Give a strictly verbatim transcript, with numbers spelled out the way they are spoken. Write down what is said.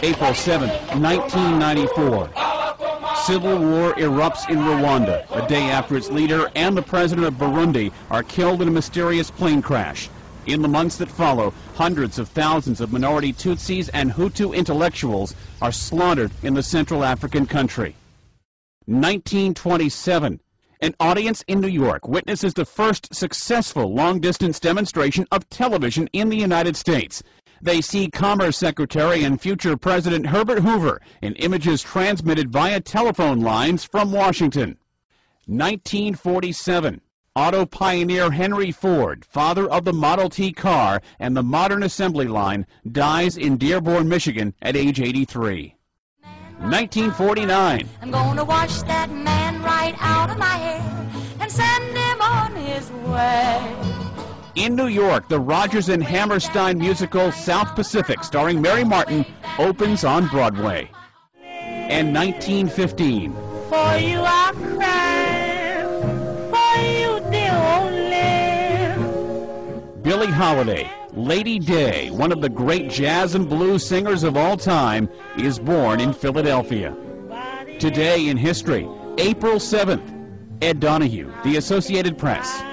April seventh, nineteen ninety-four. Civil war erupts in Rwanda, a day after its leader and the president of Burundi are killed in a mysterious plane crash. In the months that follow, hundreds of thousands of minority Tutsis and Hutu intellectuals are slaughtered in the Central African country. nineteen twenty-seven. An audience in New York witnesses the first successful long-distance demonstration of television in the United States. They see Commerce Secretary and future President Herbert Hoover in images transmitted via telephone lines from Washington. nineteen forty-seven. Auto pioneer Henry Ford, father of the Model T car and the modern assembly line, dies in Dearborn, Michigan at age eighty-three. nineteen forty-nine. I'm going to wash that man right out of my hair and send him on his way. In New York, the Rodgers and Hammerstein musical South Pacific, starring Mary Martin, opens on Broadway. And nineteen fifteen. For you I'll cry, for you dear only. Billie Holiday, Lady Day, one of the great jazz and blues singers of all time, is born in Philadelphia. Today in history, April seventh. Ed Donahue, The Associated Press.